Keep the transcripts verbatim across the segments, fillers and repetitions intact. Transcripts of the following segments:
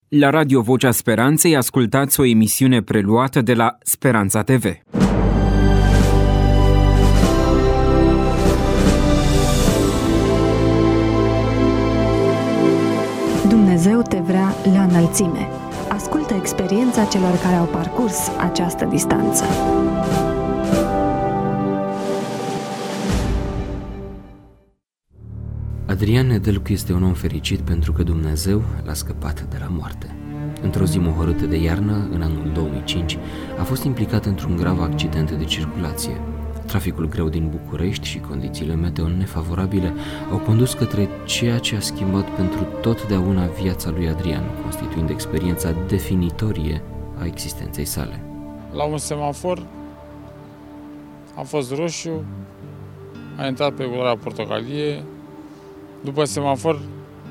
La Radio Vocea Speranței ascultați o emisiune preluată de la Speranța T V. Dumnezeu te vrea la înălțime. Ascultă experiența celor care au parcurs această distanță. Adrian Nedelcu este un om fericit pentru că Dumnezeu l-a scăpat de la moarte. Într-o zi mohorâtă de iarnă, în anul două mii cinci, a fost implicat într-un grav accident de circulație. Traficul greu din București și condițiile meteo nefavorabile au condus către ceea ce a schimbat pentru totdeauna viața lui Adrian, constituind experiența definitorie a existenței sale. La un semafor a fost roșu, a intrat pe culoarea portocalie. După semafor,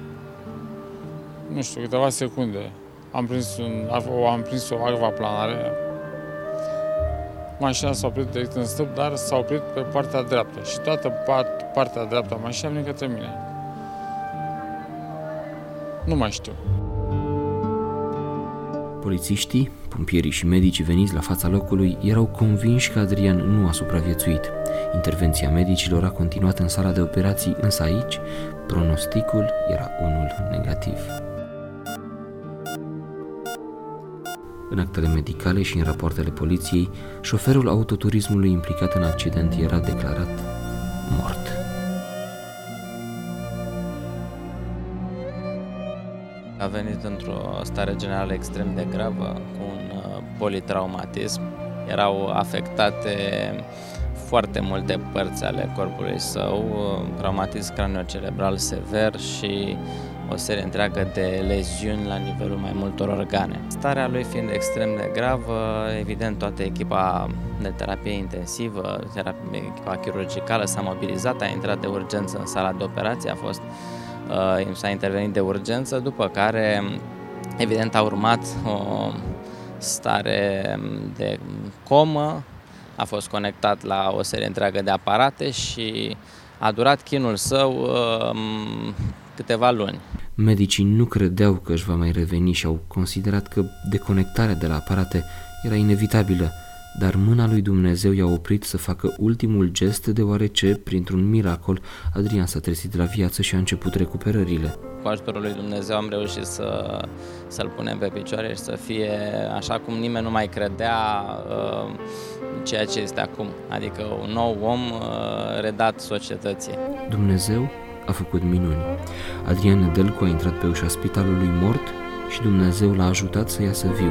nu știu, câteva secunde, am prins, un, am prins o acvaplanare. Mașina s-a oprit direct în stâlp, dar s-a oprit pe partea dreaptă și toată part, partea dreaptă a mașinii a venit către mine. Nu mai știu. Polițiștii, pompierii și medicii veniți la fața locului erau convinși că Adrian nu a supraviețuit. Intervenția medicilor a continuat în sala de operații, însă aici pronosticul era unul negativ. În actele medicale și în rapoartele poliției, șoferul autoturismului implicat în accident era declarat mort. A venit într-o stare generală extrem de gravă, cu un politraumatism. Erau afectate foarte multe părți ale corpului său, traumatism craniocerebral sever și o serie întreagă de leziuni la nivelul mai multor organe. Starea lui fiind extrem de gravă, evident toată echipa de terapie intensivă, echipa chirurgicală s-a mobilizat, a intrat de urgență în sala de operație, a fost, uh, s-a intervenit de urgență, după care evident a urmat o stare de comă, a fost conectat la o serie întreagă de aparate și a durat chinul său uh, câteva luni. Medicii nu credeau că își va mai reveni și au considerat că deconectarea de la aparate era inevitabilă, dar mâna lui Dumnezeu i-a oprit să facă ultimul gest, deoarece, printr-un miracol, Adrian s-a trezit la viață și a început recuperările. Cu ajutorul lui Dumnezeu am reușit să, să-l punem pe picioare și să fie așa cum nimeni nu mai credea uh, ceea ce este acum, adică un nou om uh, redat societății. Dumnezeu a făcut minuni. Adrian Nedelcu a intrat pe ușa spitalului mort și Dumnezeu l-a ajutat să iasă viu.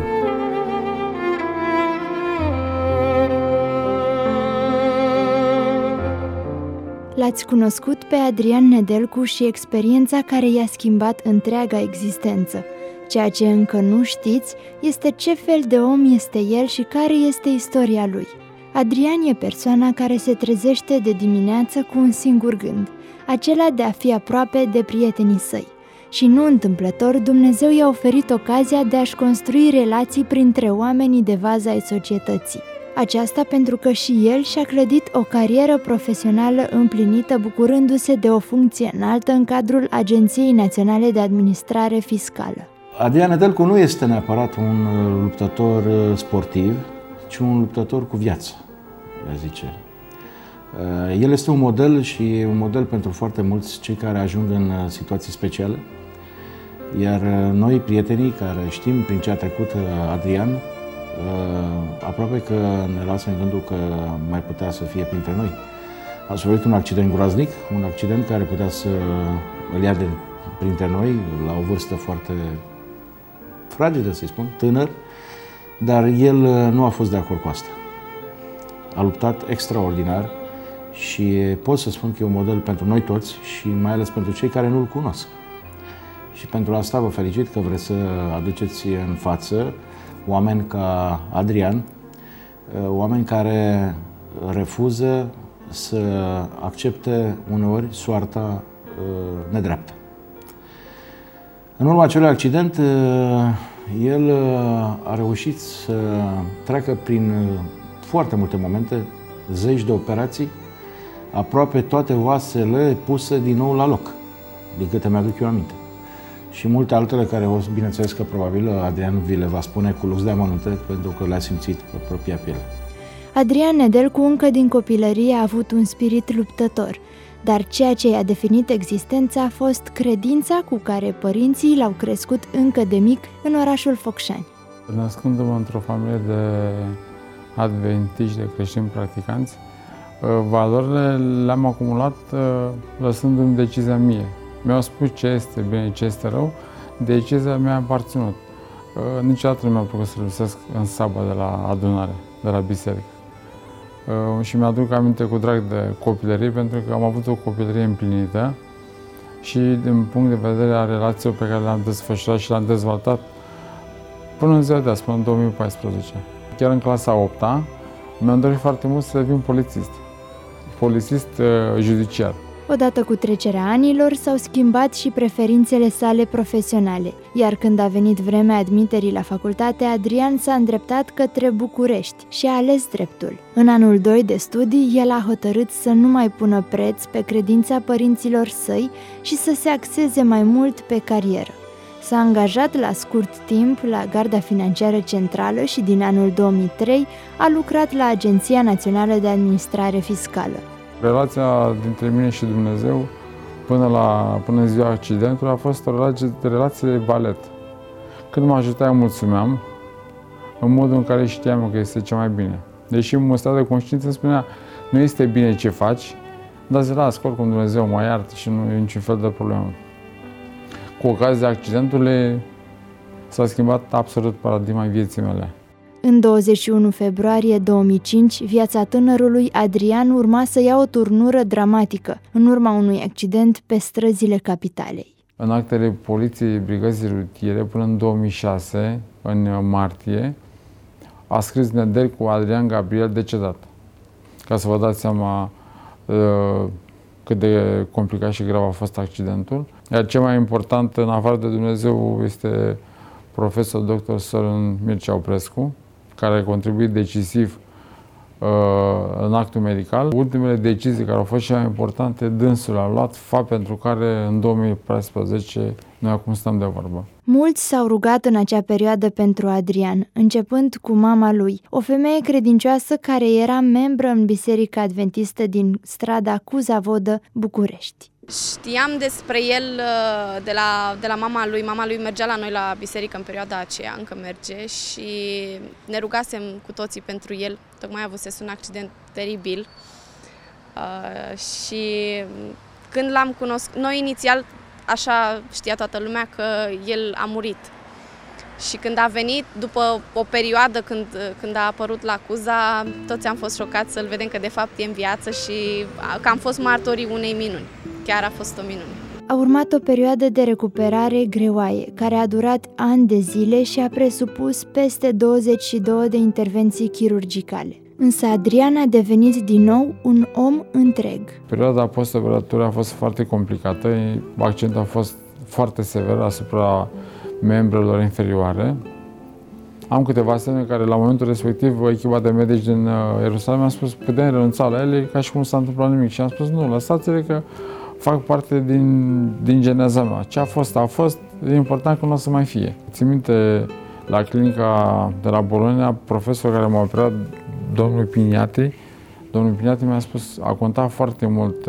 L-ați cunoscut pe Adrian Nedelcu și experiența care i-a schimbat întreaga existență. Ceea ce încă nu știți este ce fel de om este el și care este istoria lui. Adrian e persoana care se trezește de dimineață cu un singur gând, acela de a fi aproape de prietenii săi. Și nu întâmplător, Dumnezeu i-a oferit ocazia de a-și construi relații printre oamenii de vază ai societății. Aceasta pentru că și el și-a clădit o carieră profesională împlinită, bucurându-se de o funcție înaltă în cadrul Agenției Naționale de Administrare Fiscală. Adrian Nedelcu nu este neapărat un luptător sportiv, ci un luptător cu viață, eu zice. El este un model și un model pentru foarte mulți cei care ajung în situații speciale. Iar noi, prietenii care știm prin ce a trecut Adrian, aproape că ne lasă în gândul că mai putea să fie printre noi. A suferit un accident groaznic, un accident care putea să îl ia de printre noi la o vârstă foarte fragedă, să-i spun, tânăr, dar el nu a fost de acord cu asta. A luptat extraordinar și pot să spun că e un model pentru noi toți și mai ales pentru cei care nu-l cunosc. Și pentru asta vă felicit că vreți să aduceți în față oameni ca Adrian, oameni care refuză să accepte uneori soarta nedreaptă. În urma acelui accident, el a reușit să treacă prin foarte multe momente, zeci de operații, aproape toate oasele puse din nou la loc, din câte mi-aduc eu aminte. și multe altele care, o, bineînțeles că probabil Adrian vi le va spune cu lux de amănunte, pentru că le-a simțit pe propria piele. Adrian Nedelcu încă din copilărie a avut un spirit luptător, dar ceea ce i-a definit existența a fost credința cu care părinții l-au crescut încă de mic în orașul Focșani. Născându-mă într-o familie de adventiști, de creștini practicanți, valorile le-am acumulat lăsându-mi decizia mie. Mi-au spus ce este bine, ce este rău, decizia mi-a aparținut. Niciodată nu mi-a plăcut să lipsesc în sabat de la adunare, de la biserică. Și mi-aduc aminte cu drag de copilărie, pentru că am avut o copilărie împlinită și din punct de vedere a relațiilor pe care le-am desfășurat și le-am dezvoltat până în ziua de azi, până în două mii paisprezece. Chiar în clasa a opta mi-am dorit foarte mult să devin polițist, polițist uh, judiciar. Odată cu trecerea anilor s-au schimbat și preferințele sale profesionale, iar când a venit vremea admiterii la facultate, Adrian s-a îndreptat către București și a ales dreptul. În anul doi de studii, el a hotărât să nu mai pună preț pe credința părinților săi și să se axeze mai mult pe carieră. S-a angajat la scurt timp la Garda Financiară Centrală și din anul două mii trei a lucrat la Agenția Națională de Administrare Fiscală. Relația dintre mine și Dumnezeu până, la, până în ziua accidentului a fost o relație, relație de valet. Când mă ajuta, eu mulțumeam în modul în care știam că este cel mai bine. Deși mă stătea de conștiință, îmi spunea, nu este bine ce faci, dar zi las, oricum Dumnezeu mă iartă și nu e niciun fel de problemă. Cu ocazia accidentului s-a schimbat absolut paradigma vieții mele. În douăzeci și unu februarie două mii cinci, viața tânărului Adrian urma să ia o turnură dramatică, în urma unui accident pe străzile capitalei. În actele Poliției Brigăzii Rutiere, până în două mii șase, în martie, a scris Nedelcu Adrian Gabriel decedat. Ca să vă dați seama uh, cât de complicat și grav a fost accidentul. Iar cel mai important, în afară de Dumnezeu, este profesor doctor Sorin Mircea Oprescu, care a contribuit decisiv uh, în actul medical. Ultimele decizii care au fost cele mai importante, dânsul a luat, fapt pentru care în două mii paisprezece noi acum stăm de vorbă. Mulți s-au rugat în acea perioadă pentru Adrian, începând cu mama lui, o femeie credincioasă care era membră în Biserica Adventistă din strada Cuza-Vodă, București. Știam despre el de la, de la mama lui. Mama lui mergea la noi la biserică în perioada aceea, încă merge, și ne rugasem cu toții pentru el. Tocmai avusese un accident teribil uh, și când l-am cunoscut, noi inițial așa știa toată lumea că el a murit. Și când a venit, după o perioadă când, când a apărut la Cuza, toți am fost șocați să-l vedem că de fapt e în viață și că am fost martorii unei minuni. Chiar a fost o minune. A urmat o perioadă de recuperare greoaie, care a durat ani de zile și a presupus peste douăzeci și două de intervenții chirurgicale. Însă Adrian a devenit din nou un om întreg. Perioada post-operatoră a fost foarte complicată. Accidentul a fost foarte sever asupra membrelor inferioare. Am câteva semne care la momentul respectiv echipa de medici din Ierusalim mi-a spus putem renunța la ele ca și cum nu s-a întâmplat nimic. Și am spus nu, lăsați-le că fac parte din, din geneza mea. Ce a fost, a fost, e important că nu o să mai fie. Țin minte, la clinica de la Bologna, profesorul care m-a operat, domnul Piniati, domnul Piniati mi-a spus, a contat foarte mult uh,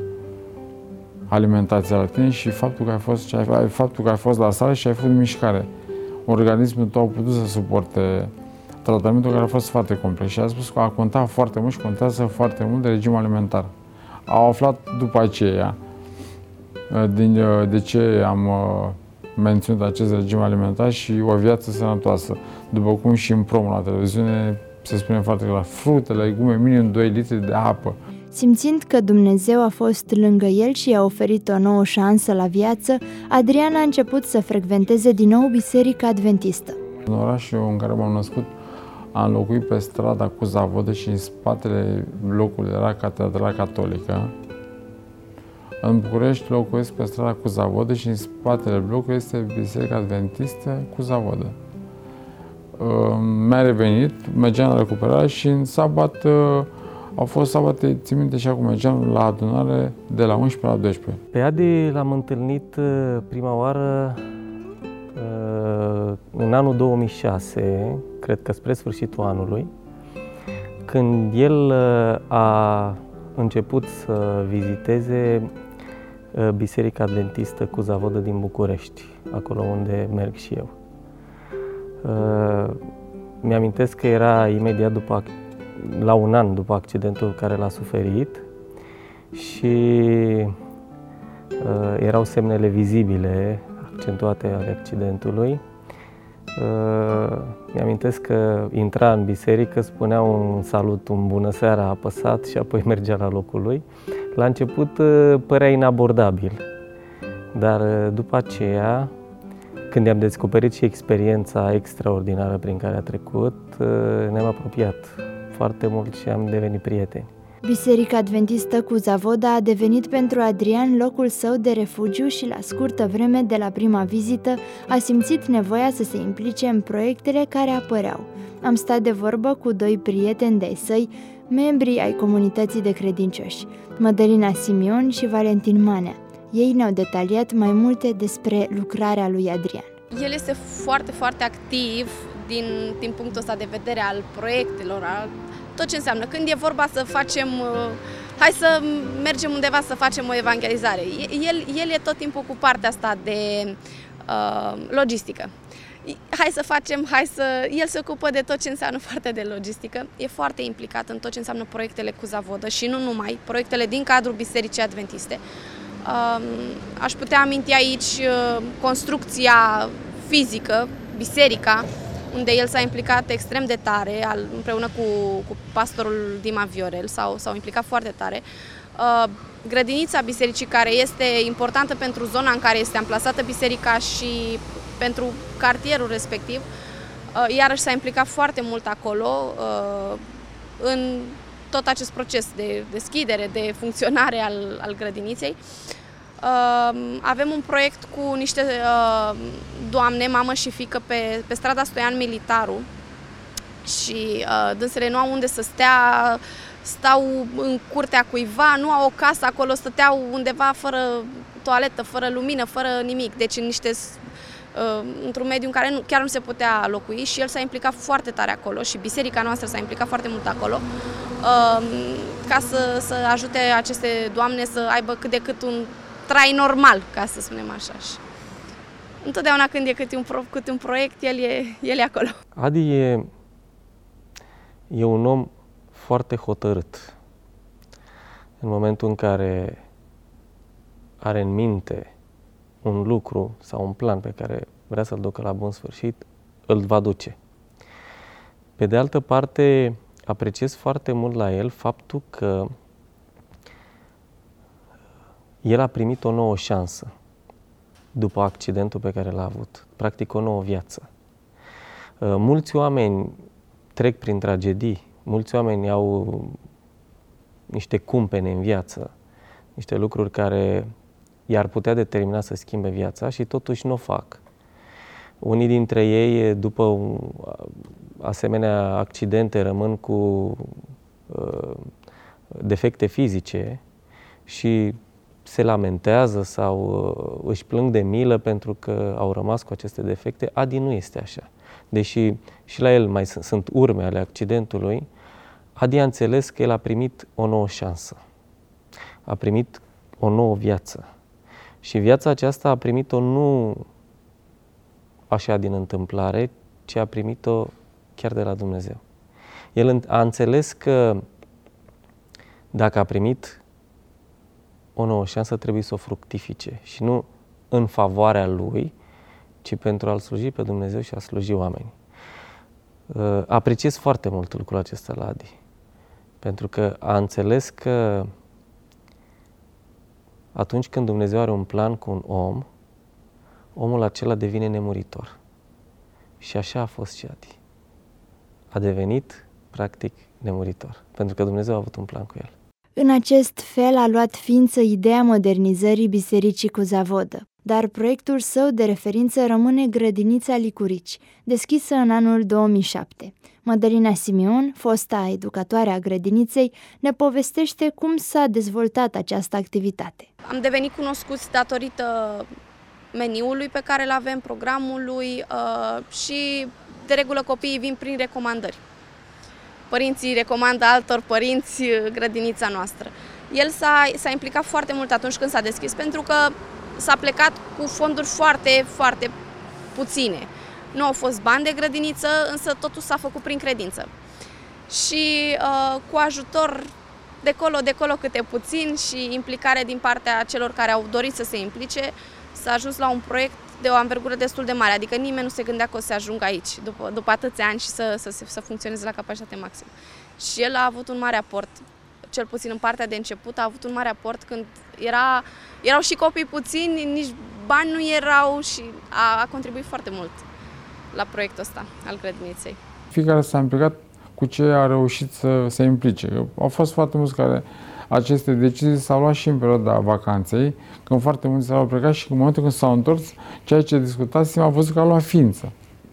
alimentația la tine și faptul că ai fost, ce ai, faptul că ai fost la sală și ai făcut mișcare. Organismul tău a putut să suporte tratamentul care a fost foarte complex și a spus că a contat foarte mult și contează foarte mult de regimul alimentar. Au aflat după aceea din, de ce am menționat acest regim alimentar și o viață sănătoasă. După cum și în promo la televiziune se spune foarte clar, fructe, legume, minim doi litri de apă. Simțind că Dumnezeu a fost lângă el și i-a oferit o nouă șansă la viață, Adrian a început să frecventeze din nou Biserica Adventistă. În orașul în care m-am născut, am locuit pe strada Cuza-Vodă și în spatele blocului era Catedrala Catolică. În București locuiesc pe strada Cuza-Vodă și în spatele blocului este Biserica Adventistă Cuza-Vodă. Mi-a revenit, mergeam la recuperare și în sabat au fost sabate, țin minte și acum mergeam la adunare de la unsprezece la doisprezece. Pe Adi l-am întâlnit prima oară în anul două mii șase, cred că spre sfârșitul anului, când el a început să viziteze Biserica Adventistă cu Zavodă din București, acolo unde merg și eu. Mi-amintesc că era imediat după, la un an după accidentul care l-a suferit și erau semnele vizibile, accentuate ale accidentului. Mi-amintesc că intra în biserică, spunea un salut, un bună seara apăsat și apoi mergea la locul lui. La început părea inabordabil, dar după aceea, când i-am descoperit și experiența extraordinară prin care a trecut, ne-am apropiat foarte mult și am devenit prieteni. Biserica Adventistă cu Zavoda a devenit pentru Adrian locul său de refugiu și la scurtă vreme de la prima vizită a simțit nevoia să se implice în proiectele care apăreau. Am stat de vorbă cu doi prieteni de-ai săi, membri ai comunității de credincioși, Mădălina Simion și Valentin Manea. Ei ne-au detaliat mai multe despre lucrarea lui Adrian. El este foarte, foarte activ din, din punctul ăsta de vedere al proiectelor, al tot ce înseamnă. Când e vorba să facem, hai să mergem undeva să facem o evangelizare, el, el e tot timpul cu partea asta de uh, logistică. Hai să facem, hai să... El se ocupă de tot ce înseamnă partea de logistică, e foarte implicat în tot ce înseamnă proiectele cu Zavodă și nu numai, proiectele din cadrul Bisericii Adventiste. Uh, aș putea aminti aici uh, construcția fizică, biserica, unde el s-a implicat extrem de tare, al, împreună cu, cu pastorul Dima Viorel, s-au, s-au implicat foarte tare. Uh, grădinița bisericii, care este importantă pentru zona în care este amplasată biserica și pentru cartierul respectiv, uh, iarăși s-a implicat foarte mult acolo, uh, în tot acest proces de deschidere, de funcționare al, al grădiniței. Uh, avem un proiect cu niște uh, doamne, mamă și fiică, pe, pe strada Stoian Militaru și uh, dânsele nu au unde să stea, stau în curtea cuiva, nu au o casă acolo, stăteau undeva fără toaletă, fără lumină, fără nimic, deci în niște, uh, într-un mediu în care nu, chiar nu se putea locui și el s-a implicat foarte tare acolo și biserica noastră s-a implicat foarte mult acolo uh, ca să, să ajute aceste doamne să aibă cât de cât un trai normal, ca să spunem așa. Și întotdeauna când e câte un, pro, câte un proiect, el e, el e acolo. Adi e, e un om foarte hotărât. În momentul în care are în minte un lucru sau un plan pe care vrea să-l ducă la bun sfârșit, îl va duce. Pe de altă parte, apreciez foarte mult la el faptul că el a primit o nouă șansă după accidentul pe care l-a avut, practic o nouă viață. Mulți oameni trec prin tragedii, mulți oameni au niște cumpene în viață, niște lucruri care i-ar putea determina să schimbe viața și totuși nu o fac. Unii dintre ei, după asemenea accidente, rămân cu uh, defecte fizice și se lamentează sau uh, își plâng de milă pentru că au rămas cu aceste defecte. Adi nu este așa. Deși și la el mai sunt, sunt urme ale accidentului, Adi a înțeles că el a primit o nouă șansă. A primit o nouă viață. Și viața aceasta a primit-o nu așa din întâmplare, ci a primit-o chiar de la Dumnezeu. El a înțeles că dacă a primit o nouă șansă, trebuie să o fructifice și nu în favoarea lui, ci pentru a-L sluji pe Dumnezeu și a sluji oamenii. Apreciez foarte mult lucrul acesta la Adi, pentru că a înțeles că atunci când Dumnezeu are un plan cu un om, omul acela devine nemuritor. Și așa a fost și Adi. A devenit, practic, nemuritor, pentru că Dumnezeu a avut un plan cu el. În acest fel a luat ființă ideea modernizării Bisericii cu Zavodă, dar proiectul său de referință rămâne Grădinița Licurici, deschisă în anul două mii șapte. Mădălina Simion, fosta educatoare a grădiniței, ne povestește cum s-a dezvoltat această activitate. Am devenit cunoscuți datorită meniului pe care îl avem, programului și de regulă copiii vin prin recomandări. Părinții recomandă altor părinți grădinița noastră. El s-a, s-a implicat foarte mult atunci când s-a deschis, pentru că s-a plecat cu fonduri foarte, foarte puține. Nu au fost bani de grădiniță, însă totul s-a făcut prin credință. Și uh, cu ajutor de colo, de colo câte puțin și implicare din partea celor care au dorit să se implice, s-a ajuns la un proiect de o anvergură destul de mare, adică nimeni nu se gândea că o să ajungă aici, după, după atâția ani și să, să, să funcționeze la capacitate maximă. Și el a avut un mare aport, cel puțin în partea de început, a avut un mare aport când era, erau și copii puțini, nici bani nu erau și a, a contribuit foarte mult la proiectul ăsta al grădiniței. Fiecare s-a implicat cu ce a reușit să se implice. Au fost foarte mulți care aceste decizii s-au luat și în perioada vacanței, când foarte mulți s-au plecat și în momentul când s-au întors, ceea ce discutasem a văzut că a luat ființă.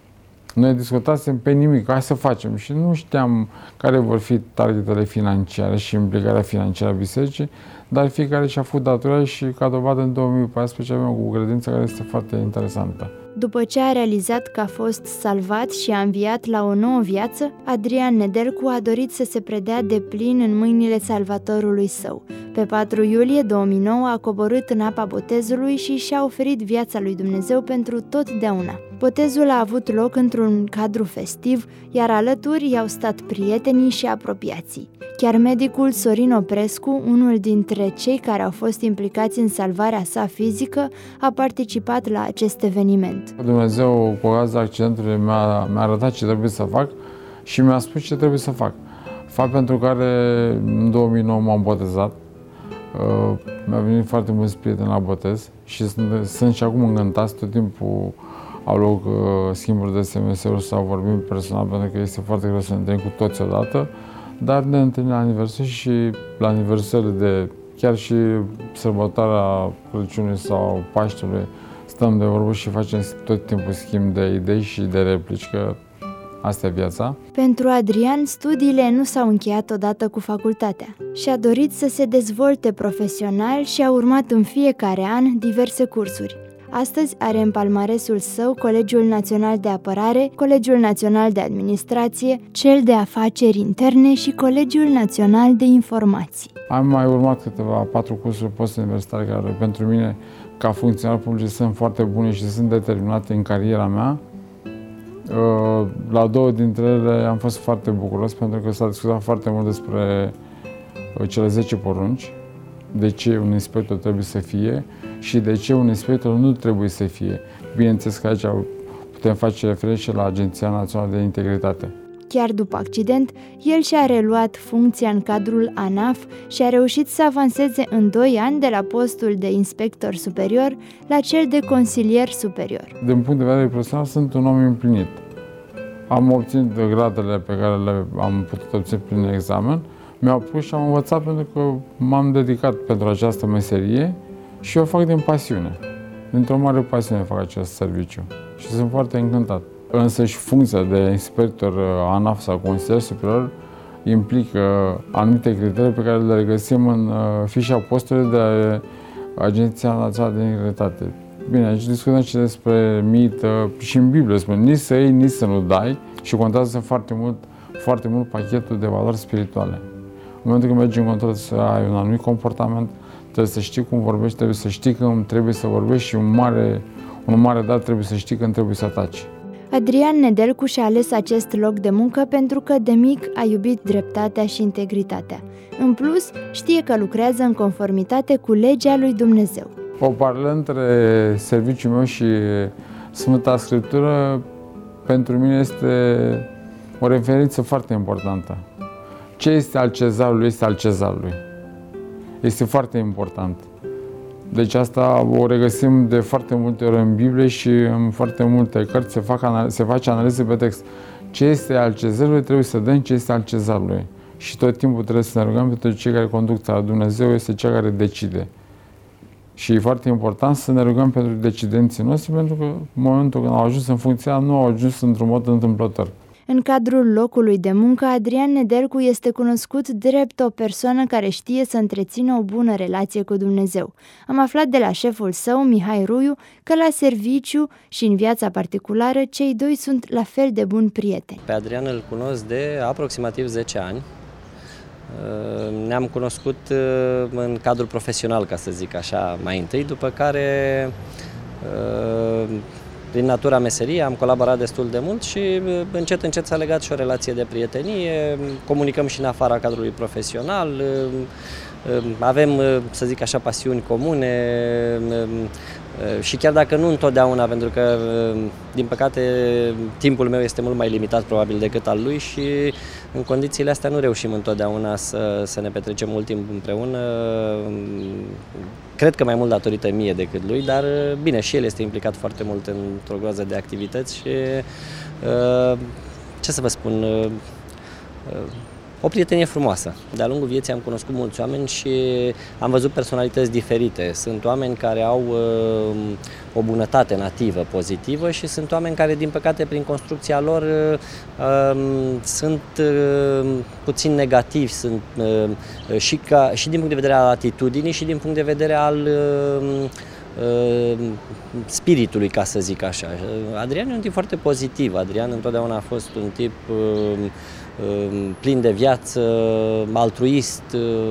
Noi discutasem pe nimic, hai să facem și nu știam care vor fi targetele financiare și implicarea financiară a bisericii, dar fiecare și-a făcut datoria și ca dovadă în două mii paisprezece avem o grădință care este foarte interesantă. După ce a realizat că a fost salvat și a înviat la o nouă viață, Adrian Nedelcu a dorit să se predea de plin în mâinile Salvatorului său. Pe patru iulie două mii nouă a coborât în apa botezului și și-a oferit viața lui Dumnezeu pentru totdeauna. Botezul a avut loc într-un cadru festiv, iar alături i-au stat prietenii și apropiații. Chiar medicul Sorin Oprescu, unul dintre cei care au fost implicați în salvarea sa fizică, a participat la acest eveniment. Dumnezeu, cu ocazia accidentului, mi-a, mi-a arătat ce trebuie să fac și mi-a spus ce trebuie să fac. Fapt pentru care în două mii nouă m-am botezat. Uh, mi-a venit foarte mulți prieteni la botez și sunt, sunt și acum încântați. Tot timpul au loc uh, schimburi de S M S-uri sau vorbim personal, pentru că este foarte greu să ne întâlnim cu toți odată, dar ne întâlnim la aniversări și la aniversări de chiar și sărbătoarea Crăciunului sau Paștelui, stăm de vorbă și facem tot timpul schimb de idei și de replici, că asta e viața. Pentru Adrian, studiile nu s-au încheiat odată cu facultatea și a dorit să se dezvolte profesional și a urmat în fiecare an diverse cursuri. Astăzi are în palmaresul său Colegiul Național de Apărare, Colegiul Național de Administrație, cel de Afaceri Interne și Colegiul Național de Informații. Am mai urmat câteva patru cursuri post-universitare care pentru mine, ca funcționar public, sunt foarte bune și sunt determinate în cariera mea. La două dintre ele am fost foarte bucuros pentru că s-a discutat foarte mult despre cele zece porunci, de ce un inspector trebuie să fie și de ce un inspector nu trebuie să fie. Bineînțeles că aici putem face referire și la Agenția Națională de Integritate. Chiar după accident, el și-a reluat funcția în cadrul ANAF și a reușit să avanseze în doi ani de la postul de inspector superior la cel de consilier superior. Din punct de vedere profesional, sunt un om împlinit. Am obținut gradele pe care le am putut obține prin examen, mi-au pus și am învățat pentru că m-am dedicat pentru această meserie și o fac din pasiune. Dintr-o mare pasiune fac acest serviciu și sunt foarte încântat. Însă și funcția de inspector ANAF sau consilier superior implică anumite criterii pe care le regăsim în fișa postului de Agenția Națională de Integritate. Bine, aici discutăm și despre mită și în Biblie spune nici să iei, nici să nu dai și contează foarte mult, foarte mult pachetul de valori spirituale. În momentul când mergi în control să ai un anumit comportament, trebuie să știi cum vorbești, trebuie să știi când trebuie să vorbești și un mare, un mare dat trebuie să știi când trebuie să ataci. Adrian Nedelcu și-a ales acest loc de muncă pentru că de mic a iubit dreptatea și integritatea. În plus, știe că lucrează în conformitate cu legea lui Dumnezeu. O paralelă între serviciul meu și Sfânta Scriptură pentru mine este o referință foarte importantă. Ce este al cezarului este al cezarului. Este foarte important. Deci asta o regăsim de foarte multe ori în Biblie și în foarte multe cărți se, fac, se face analize pe text. Ce este al cezarului trebuie să dăm ce este al cezarului. Și tot timpul trebuie să ne rugăm pentru cei care conduc țara. Dumnezeu este cel care decide. Și e foarte important să ne rugăm pentru decidenții noștri, pentru că în momentul când au ajuns în funcția, nu au ajuns într-un mod întâmplător. În cadrul locului de muncă, Adrian Nedelcu este cunoscut drept o persoană care știe să întrețină o bună relație cu Dumnezeu. Am aflat de la șeful său, Mihai Ruiu, că la serviciu și în viața particulară, cei doi sunt la fel de buni prieteni. Pe Adrian îl cunosc de aproximativ zece ani. Ne-am cunoscut în cadrul profesional, ca să zic așa, mai întâi, după care, prin natura meseriei, am colaborat destul de mult și încet, încet s-a legat și o relație de prietenie. Comunicăm și în afara cadrului profesional, avem, să zic așa, pasiuni comune și chiar dacă nu întotdeauna, pentru că, din păcate, timpul meu este mult mai limitat probabil decât al lui și în condițiile astea nu reușim întotdeauna să, să ne petrecem mult timp împreună. Cred că mai mult datorită mie decât lui, dar bine, și el este implicat foarte mult într-o groază de activități și, ce să vă spun, o prietenie frumoasă. De-a lungul vieții am cunoscut mulți oameni și am văzut personalități diferite. Sunt oameni care au uh, o bunătate nativă, pozitivă și sunt oameni care, din păcate, prin construcția lor uh, sunt uh, puțin negativi, sunt uh, și, ca, și din punct de vedere al atitudinii și din punct de vedere al uh, uh, spiritului, ca să zic așa. Adrian e un tip foarte pozitiv. Adrian întotdeauna a fost un tip uh, plin de viață, altruist,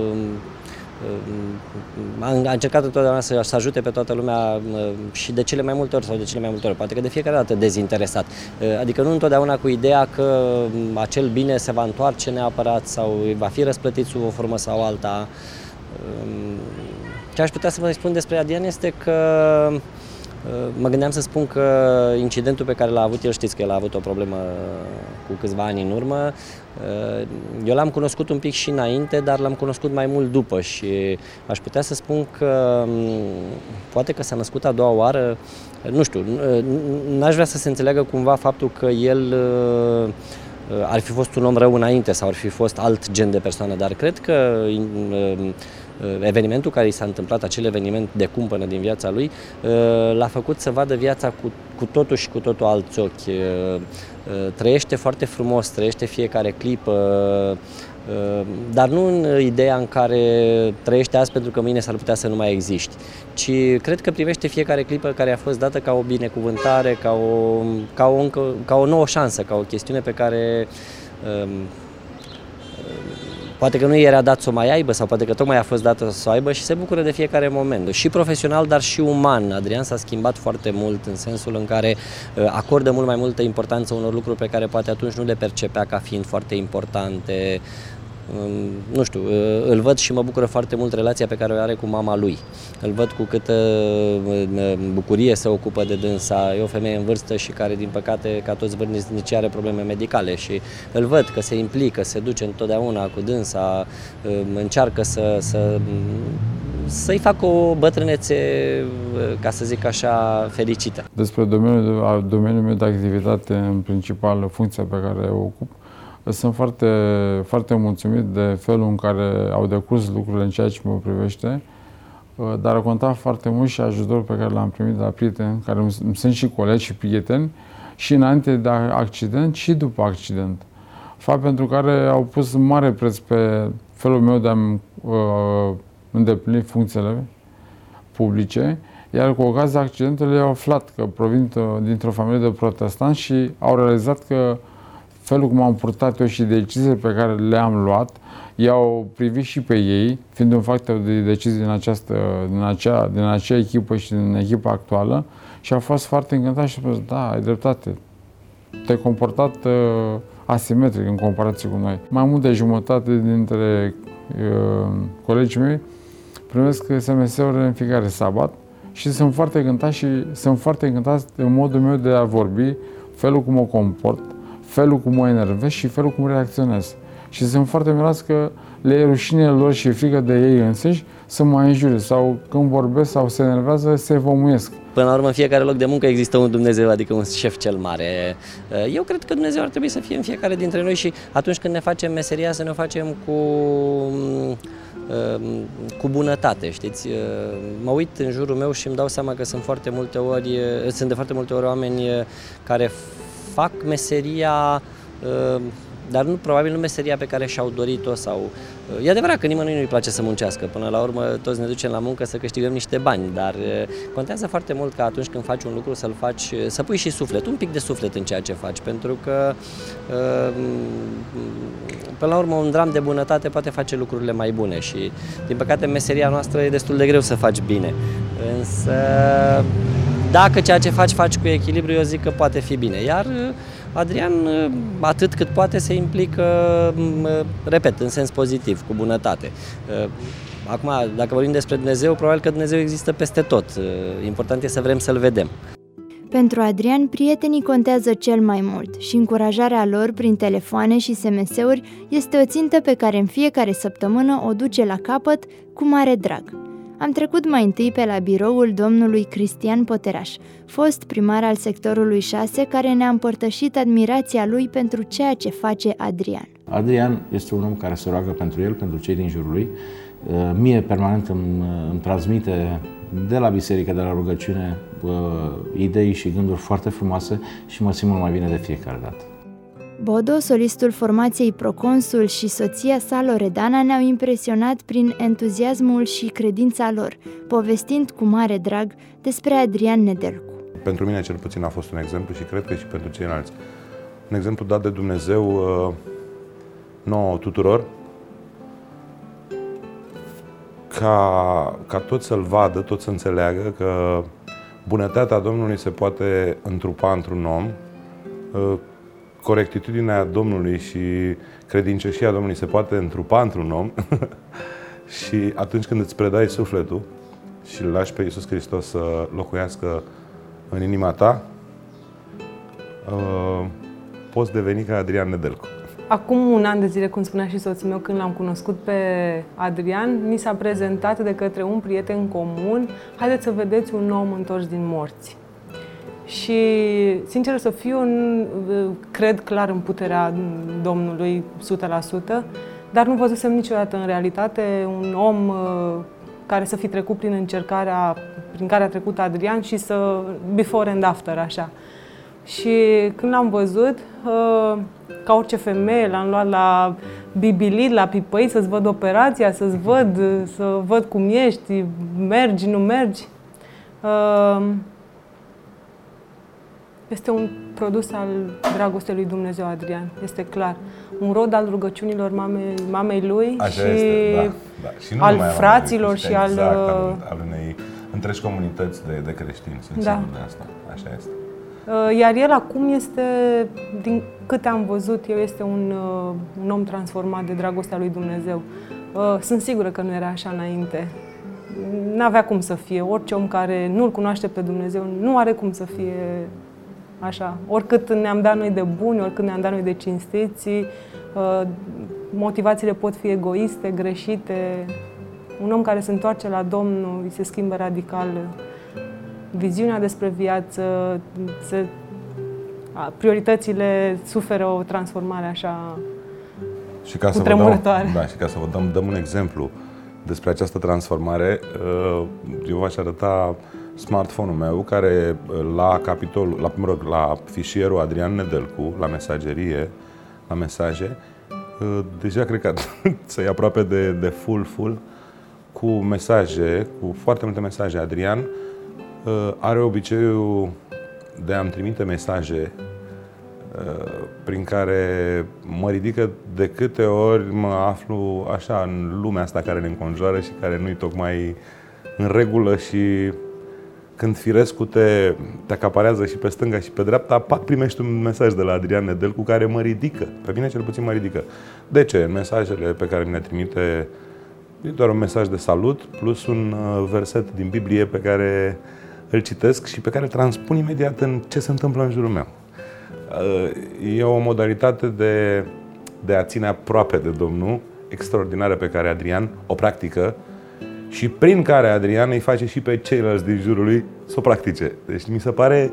a încercat întotdeauna să ajute pe toată lumea și de cele mai multe ori sau de cele mai multe ori, poate că de fiecare dată dezinteresat. Adică nu întotdeauna cu ideea că acel bine se va întoarce neapărat sau va fi răsplătit sub o formă sau alta. Ce aș putea să vă spun despre Adrian este că mă gândeam să spun că incidentul pe care l-a avut el, știți că el a avut o problemă cu câțiva ani în urmă, eu l-am cunoscut un pic și înainte, dar l-am cunoscut mai mult după și aș putea să spun că poate că s-a născut a doua oară, nu știu, n-aș vrea să se înțeleagă cumva faptul că el ar fi fost un om rău înainte sau ar fi fost alt gen de persoană, dar cred că evenimentul care i s-a întâmplat, acel eveniment de cumpănă din viața lui, l-a făcut să vadă viața cu, cu totul și cu totul alți ochi. Trăiește foarte frumos, trăiește fiecare clipă, dar nu în ideea în care trăiește azi pentru că mâine s-ar putea să nu mai existi, ci cred că privește fiecare clipă care a fost dată ca o binecuvântare, ca o, ca o, încă, ca o nouă șansă, ca o chestiune pe care poate că nu i era dat să o mai aibă sau poate că tocmai a fost dată să o aibă și se bucură de fiecare moment. Și profesional, dar și uman. Adrian s-a schimbat foarte mult în sensul în care acordă mult mai multă importanță unor lucruri pe care poate atunci nu le percepea ca fiind foarte importante. Nu știu, îl văd și mă bucură foarte mult relația pe care o are cu mama lui. Îl văd cu câtă bucurie se ocupă de dânsa. E o femeie în vârstă și care, din păcate, ca toți vârstnicii, are probleme medicale și îl văd că se implică, se duce întotdeauna cu dânsa, încearcă să, să, să-i facă o bătrânețe, ca să zic așa, fericită. Despre domeniul, domeniul meu de activitate, în principal, funcția pe care o ocup, sunt foarte, foarte mulțumit de felul în care au decurs lucrurile în ceea ce mă privește, dar a contat foarte mult și ajutorul pe care l-am primit de la prieteni, care sunt și colegi și prieteni, și înainte de accident și după accident. Fapt pentru care au pus mare preț pe felul meu de a-mi uh, îndeplini funcțiile publice, iar cu ocazia accidentului au aflat că provin dintr-o familie de protestanți și au realizat că felul cum am purtat eu și deciziile pe care le-am luat, i-au privit și pe ei, fiind un factor de decizii din, această, din, acea, din acea echipă și din echipa actuală, și a fost foarte încântat și a spus, da, ai dreptate, te-ai comportat uh, asimetric în comparație cu noi. Mai mult de jumătate dintre uh, colegii mei primesc S M S-uri în fiecare sabat și sunt foarte încântat și sunt foarte încântat de modul meu de a vorbi, felul cum mă comport, felul cum mă enervez și felul cum reacționez. Și sunt foarte mirați că le e rușine lor și e frică de ei înșiși să mă înjure sau când vorbesc sau se enervează, se vămuiesc. Până la urmă, în fiecare loc de muncă există un Dumnezeu, adică un șef cel mare. Eu cred că Dumnezeu ar trebui să fie în fiecare dintre noi și atunci când ne facem meseria să ne o facem cu, cu bunătate, știți? Mă uit în jurul meu și îmi dau seama că sunt foarte multe ori, sunt de foarte multe ori oameni care fac meseria dar nu, probabil nu meseria pe care și-au dorit-o sau... E adevărat că nimănui nu-i place să muncească, până la urmă toți ne ducem la muncă să câștigăm niște bani, dar contează foarte mult că atunci când faci un lucru să-l faci, să pui și suflet, un pic de suflet în ceea ce faci, pentru că până la urmă un dram de bunătate poate face lucrurile mai bune și din păcate meseria noastră e destul de greu să faci bine, însă dacă ceea ce faci, faci cu echilibru, eu zic că poate fi bine, iar Adrian, atât cât poate, se implică, repet, în sens pozitiv, cu bunătate. Acum, dacă vorbim despre Dumnezeu, probabil că Dumnezeu există peste tot. Important e să vrem să-L vedem. Pentru Adrian, prietenii contează cel mai mult și încurajarea lor prin telefoane și S M S-uri este o țintă pe care în fiecare săptămână o duce la capăt cu mare drag. Am trecut mai întâi pe la biroul domnului Cristian Poteraș, fost primar al sectorului șase, care ne-a împărtășit admirația lui pentru ceea ce face Adrian. Adrian este un om care se roagă pentru el, pentru cei din jurul lui. Mie permanent îmi, îmi transmite de la biserică, de la rugăciune, idei și gânduri foarte frumoase și mă simt mult mai bine de fiecare dată. Bodo, solistul formației Proconsul, și soția sa Loredana ne-au impresionat prin entuziasmul și credința lor, povestind cu mare drag despre Adrian Nedelcu. Pentru mine cel puțin a fost un exemplu și cred că și pentru ceilalți. Un exemplu dat de Dumnezeu nouă tuturor, ca, ca tot să-L vadă, tot să înțeleagă că bunătatea Domnului se poate întrupa într-un om, corectitudinea Domnului și credincioșia Domnului se poate întrupa într-un om și atunci când îți predai sufletul și îl lași pe Iisus Hristos să locuiască în inima ta, poți deveni ca Adrian Nedelcu. Acum un an de zile, cum spunea și soțul meu, când l-am cunoscut pe Adrian, mi s-a prezentat de către un prieten comun: haideți să vedeți un om întors din morți. Și, sincer să fiu, cred clar în puterea Domnului o sută la sută, dar nu văzusem niciodată în realitate un om care să fi trecut prin încercarea prin care a trecut Adrian și să before and after, așa. Și când l-am văzut, ca orice femeie, l-am luat la bibilit, la pipăi, să-ți văd operația, să-ți văd, să văd cum ești, mergi, nu mergi. Este un produs al dragostei lui Dumnezeu, Adrian, este clar. Un rod al rugăciunilor mamei, mamei lui. Așa și, este, da, da. Și nu al numai fraților și exact, al... al, al unei întregi comunități de, de creștini, sunt da. sigur de asta. Așa este. Iar el acum este, din câte am văzut eu, este un, un om transformat de dragostea lui Dumnezeu. Sunt sigură că nu era așa înainte. N-avea cum să fie. Orice om care nu-L cunoaște pe Dumnezeu nu are cum să fie așa. Oricât ne-am dat noi de buni, oricât ne-am dat noi de cinstiți, motivațiile pot fi egoiste, greșite. Un om care se întoarce la Domnul, îi se schimbă radical viziunea despre viață, se, prioritățile suferă o transformare așa și ca să vă dăm, da, și ca să vă dăm, dăm un exemplu despre această transformare, eu v-aș arăta smartphone-ul meu, care la capitolul, la, mă rog, la fișierul Adrian Nedelcu, la mesagerie, la mesaje, deja cred că să-i aproape de, de full, full, cu mesaje, cu foarte multe mesaje. Adrian are obiceiul de a-mi trimite mesaje prin care mă ridică de câte ori mă aflu așa în lumea asta care ne înconjoară și care nu-i tocmai în regulă și când firescul te, te acaparează și pe stânga și pe dreapta, pat, primești un mesaj de la Adrian Nedelcu care mă ridică. Pe mine cel puțin mă ridică. De ce? Mesajele pe care mi le trimite e doar un mesaj de salut plus un verset din Biblie pe care îl citesc și pe care îl transpun imediat în ce se întâmplă în jurul meu. E o modalitate de, de a ține aproape de Domnul, extraordinară, pe care Adrian o practică și prin care Adrian îi face și pe ceilalți din jurul lui să o practice. Deci mi se pare,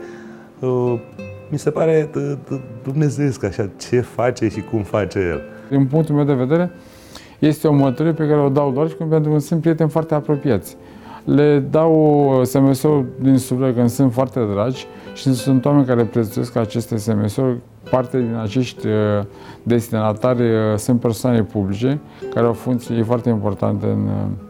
mi se pare dumnezeiesc așa ce face și cum face el. Din punctul meu de vedere, este o mărturie pe care o dau doar și pentru că sunt prieteni foarte apropiați. Le dau S M S-uri din suflet când sunt foarte dragi și sunt oameni care prețuiesc aceste S M S-uri parte din acești destinatari sunt persoane publice care au funcții foarte importante în,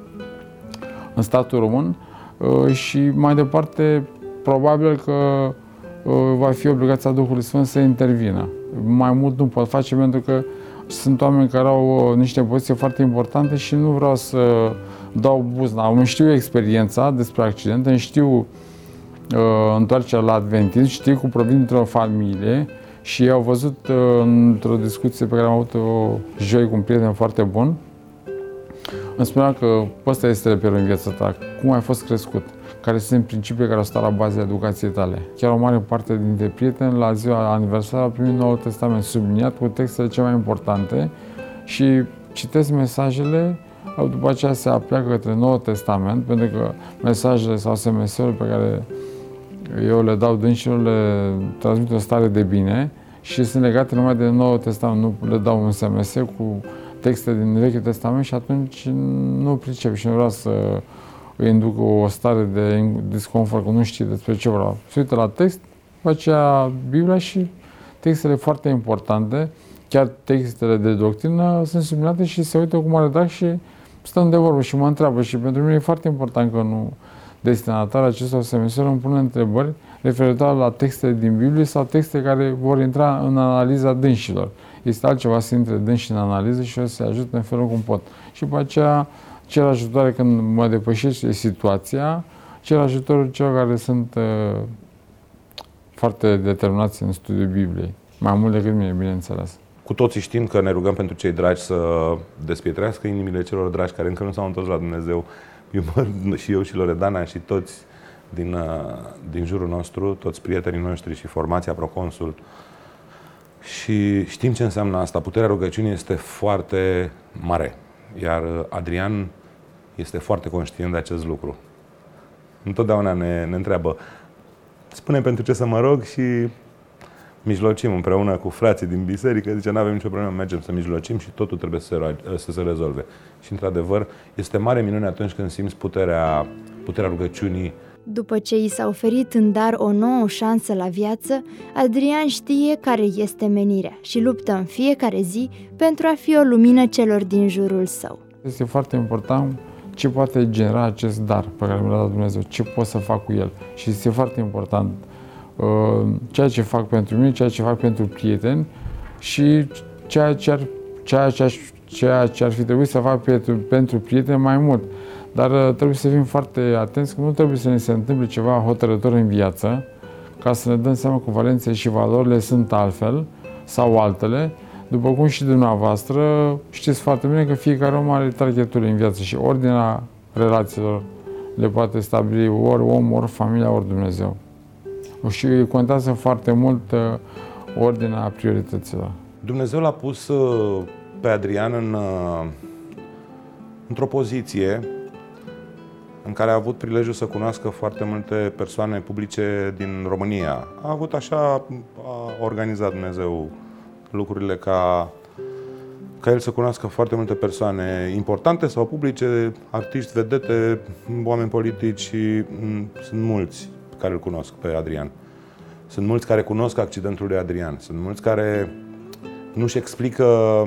în statul român și mai departe probabil că va fi obligația Duhului Sfânt să intervină. Mai mult nu pot face pentru că sunt oameni care au niște poziții foarte importante și nu vreau să dau buzna. Îmi știu experiența despre accidente, îmi știu uh, întoarcerea la adventism, știu cum provin dintr-o familie și au văzut uh, într-o discuție pe care am avut-o joi cu un prieten foarte bun. Îmi spunea că ăsta este reperul în viața ta, cum ai fost crescut, care sunt principiile care au stat la baza educației tale. Chiar o mare parte dintre prieteni, la ziua aniversară, au primit Noul Testament subliniat cu textele cele mai importante și citesc mesajele, după aceea se apleacă către Noul Testament, pentru că mesajele sau S M S-urile pe care eu le dau dânșilor le transmit o stare de bine și sunt legate numai de Noul Testament, nu le dau un S M S cu texte din Vechiul Testament și atunci nu pricep și nu vreau să îi induc o stare de disconfort, că nu știe despre ce vreau. Se uită la text, după aceea Biblia și textele foarte importante, chiar textele de doctrină, sunt subliniate și se uită cu mare drag și stăm de vorbă și mă întreabă. Și pentru mine e foarte important că nu destinatarea acestor S M S-uri îmi pune întrebări referitoare la textele din Biblie sau texte care vor intra în analiza dânșilor. Este altceva să intre dânși în analiză și o să se ajute în felul cum pot. Și după aceea cer ajutoare când mă depășește situația, cer ajutorul celor care sunt uh, foarte determinați în studiul Bibliei. Mai mult decât mine, bineînțeles. Cu toții știm că ne rugăm pentru cei dragi să despietrească inimile celor dragi care încă nu s-au întors la Dumnezeu. Eu, și eu și Loredana și toți din, uh, din jurul nostru, toți prietenii noștri și formația Proconsul. Și știm ce înseamnă asta. Puterea rugăciunii este foarte mare. Iar Adrian este foarte conștient de acest lucru. Întotdeauna ne, ne întreabă, spune pentru ce să mă rog și mijlocim împreună cu frații din biserică. Zice, nu avem nicio problemă, mergem să mijlocim și totul trebuie să se, să se rezolve. Și într-adevăr, este mare minune atunci când simți puterea, puterea rugăciunii. După ce i s-a oferit în dar o nouă șansă la viață, Adrian știe care este menirea și luptă în fiecare zi pentru a fi o lumină celor din jurul său. Este foarte important ce poate genera acest dar pe care mi l-a dat Dumnezeu, ce pot să fac cu el. Și este foarte important uh, ceea ce fac pentru mine, ceea ce fac pentru prieteni și ceea ce ar, ceea ce aș, ceea ce ar fi trebuit să fac pentru, pentru prieteni mai mult. Dar uh, trebuie să fim foarte atenți că nu trebuie să ne se întâmple ceva hotărător în viață ca să ne dăm seama că valențele și valorile sunt altfel sau altele. După cum și dumneavoastră, știți foarte bine că fiecare om are targetul în viață și ordinea relațiilor le poate stabili ori om, ori familia, ori Dumnezeu. Și contează foarte mult uh, ordinea priorităților. Dumnezeu l-a pus uh, pe Adrian în, uh, într-o poziție în care a avut prilejul să cunoască foarte multe persoane publice din România. A avut așa, a organizat Dumnezeu lucrurile ca, ca el să cunoască foarte multe persoane importante sau publice, artiști, vedete, oameni politici și m- sunt mulți care îl cunosc pe Adrian. Sunt mulți care cunosc accidentul lui Adrian. Sunt mulți care nu-și explică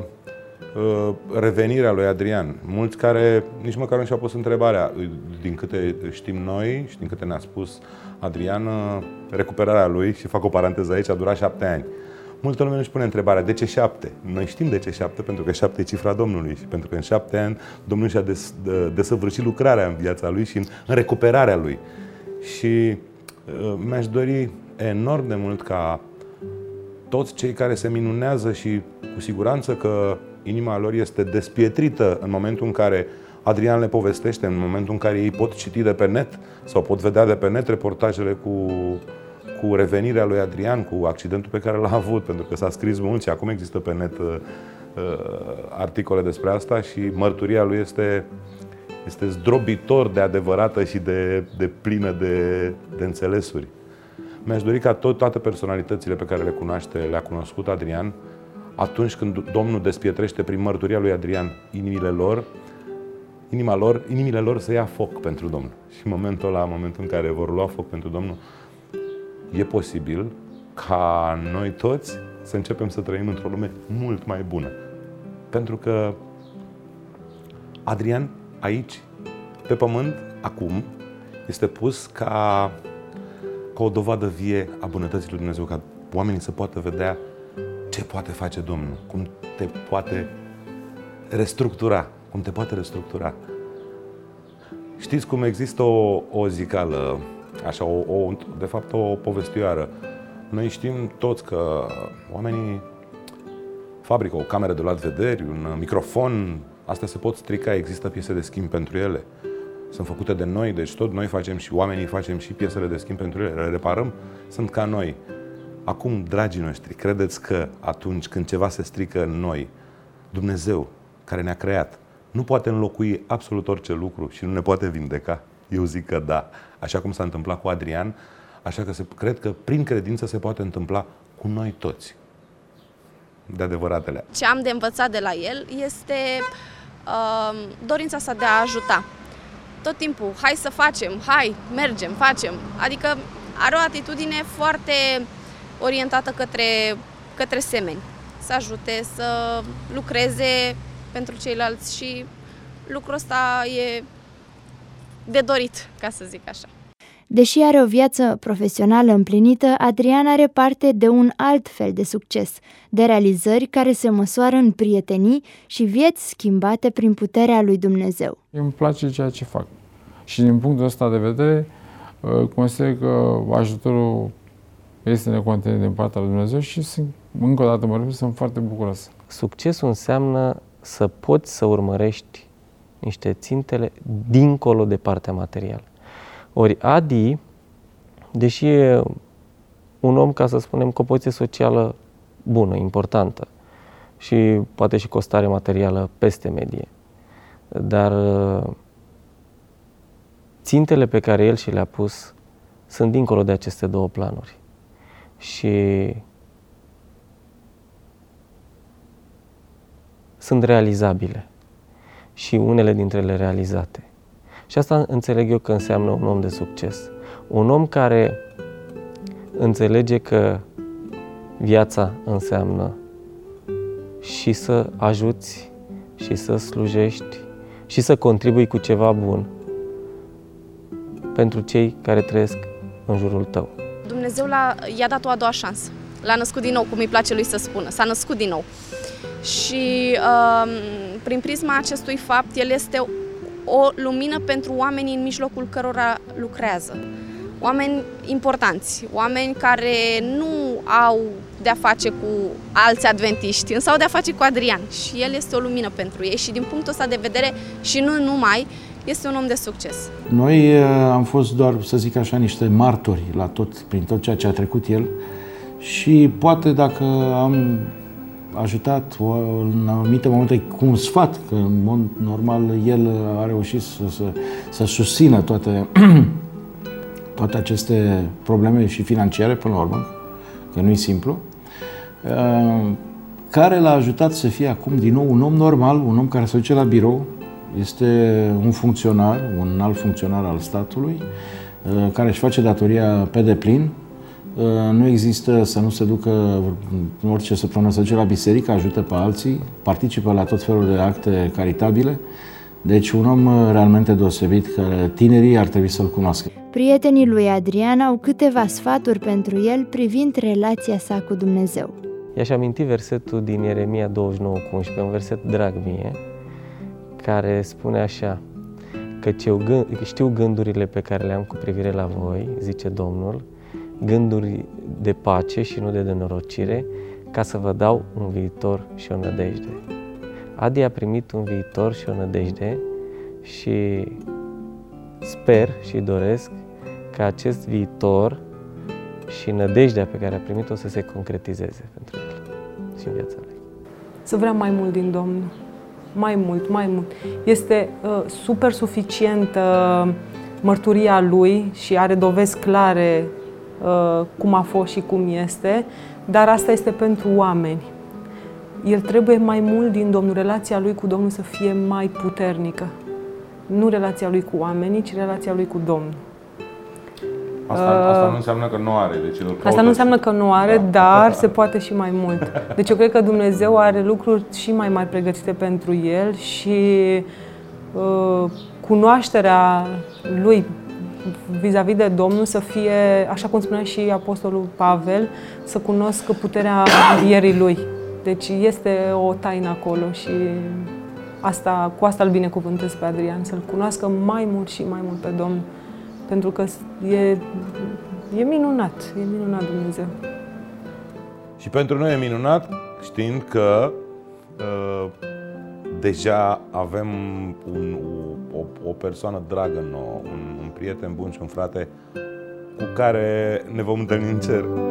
uh, revenirea lui Adrian. Mulți care nici măcar nu și-au pus întrebarea. Din câte știm noi și din câte ne-a spus Adrian, recuperarea lui, și fac o paranteză aici, a durat șapte ani. Multă lume își pune întrebarea, de ce șapte? Noi știm de ce șapte, pentru că șapte e cifra Domnului și pentru că în șapte ani Domnul și-a des, de, desăvârșit lucrarea în viața lui și în, în recuperarea lui. Și uh, mi-aș dori enorm de mult ca toți cei care se minunează și cu siguranță că inima lor este despietrită în momentul în care Adrian le povestește, în momentul în care ei pot citi de pe net sau pot vedea de pe net reportajele cu cu revenirea lui Adrian, cu accidentul pe care l-a avut, pentru că s-a scris mult și acum există pe net uh, articole despre asta și mărturia lui este, este zdrobitor de adevărată și de, de plină de, de înțelesuri. Mi-aș dori ca tot, toate personalitățile pe care le cunoaște, le-a cunoscut Adrian, atunci când Domnul despietrește prin mărturia lui Adrian inimile lor, inima lor, inimile lor să ia foc pentru Domnul. Și în momentul ăla, în momentul în care vor lua foc pentru Domnul, e posibil ca noi toți să începem să trăim într-o lume mult mai bună. Pentru că Adrian aici, pe pământ, acum, este pus ca, ca o dovadă vie a bunătății lui Dumnezeu, ca oamenii să poată vedea ce poate face Domnul, cum te poate restructura, cum te poate restructura. Știți cum există o, o zicală, așa, o, o, de fapt o povestioară. Noi știm toți că oamenii fabrică o cameră de luat vederi, un microfon, astea se pot strica, există piese de schimb pentru ele. Sunt făcute de noi, deci tot noi facem și oamenii facem și piesele de schimb pentru ele, le reparăm, sunt ca noi. Acum, dragii noștri, credeți că atunci când ceva se strică în noi, Dumnezeu, care ne-a creat, nu poate înlocui absolut orice lucru și nu ne poate vindeca? Eu zic că da. Așa cum s-a întâmplat cu Adrian, așa că se, cred că prin credință se poate întâmpla cu noi toți. De adevăratele. Ce am de învățat de la el este uh, dorința sa de a ajuta. Tot timpul, hai să facem, hai, mergem, facem. Adică are o atitudine foarte orientată către, către semeni. Să ajute, să lucreze pentru ceilalți și lucrul ăsta e de dorit, ca să zic așa. Deși are o viață profesională împlinită, Adrian are parte de un alt fel de succes, de realizări care se măsoară în prietenii și vieți schimbate prin puterea lui Dumnezeu. Îmi place ceea ce fac și din punctul ăsta de vedere consider că ajutorul este necontenit din partea lui Dumnezeu și sunt, încă o dată mă repet, sunt foarte bucuros. Succesul înseamnă să poți să urmărești niște țintele dincolo de partea materială. Ori Adi, deși e un om, ca să spunem, cu o poziție socială bună, importantă și poate și cu o stare materială peste medie, dar țintele pe care el și le-a pus sunt dincolo de aceste două planuri. Și sunt realizabile și unele dintre ele realizate. Și asta înțeleg eu că înseamnă un om de succes. Un om care înțelege că viața înseamnă și să ajuți, și să slujești, și să contribui cu ceva bun pentru cei care trăiesc în jurul tău. Dumnezeu l-a, i-a dat o a doua șansă. L-a născut din nou, cum îi place lui să spună. S-a născut din nou. Și uh, prin prisma acestui fapt, el este o lumină pentru oamenii în mijlocul cărora lucrează. Oameni importanți, oameni care nu au de-a face cu alți adventiști, însă au de-a face cu Adrian. Și el este o lumină pentru ei și din punctul ăsta de vedere, și nu numai, este un om de succes. Noi am fost doar, să zic așa, niște martori la tot, prin tot ceea ce a trecut el și poate dacă am ajutat în anumite momente cu un sfat, că în mod normal el a reușit să, să, să susțină toate, toate aceste probleme și financiare până la urmă, că nu e simplu, care l-a ajutat să fie acum din nou un om normal, un om care se duce la birou, este un funcționar, un alt funcționar al statului, care își face datoria pe deplin. Nu există să nu se ducă orice săptămână să duce la biserică, ajută pe alții, participă la tot felul de acte caritabile. Deci un om realmente deosebit, care tinerii ar trebui să-l cunoască. Prietenii lui Adrian au câteva sfaturi pentru el privind relația sa cu Dumnezeu. I-aș aminti versetul din Ieremia douăzeci și nouă cu unsprezece, un verset drag mie, care spune așa: căci eu gând, știu gândurile pe care le am cu privire la voi, zice Domnul, gânduri de pace și nu de nenorocire, ca să vă dau un viitor și o nădejde. Adi a primit un viitor și o nădejde și sper și doresc ca acest viitor și nădejdea pe care a primit-o să se concretizeze pentru el și în viața lui. Să vrea mai mult din Domnul. Mai mult, mai mult. Este uh, super suficientă uh, mărturia lui și are dovezi clare uh, cum a fost și cum este, dar asta este pentru oameni. El trebuie mai mult din Domnul, relația lui cu Domnul să fie mai puternică. Nu relația lui cu oamenii, ci relația lui cu Domnul. Asta, asta nu înseamnă că nu are. Deci îl asta nu înseamnă că nu are, da. Dar se poate și mai mult. Deci eu cred că Dumnezeu are lucruri și mai mari pregătite pentru el și uh, cunoașterea lui vis-a-vis de Domnul să fie, așa cum spunea și Apostolul Pavel, să cunoscă puterea învierii lui. Deci este o taină acolo și asta, cu asta îl binecuvântez pe Adrian, să-l cunoască mai mult și mai mult pe Domnul. Pentru că e, e minunat, e minunat Dumnezeu. Și pentru noi e minunat știind că uh, deja avem un, o, o persoană dragă nouă, un, un prieten bun și un frate cu care ne vom întâlni în cer.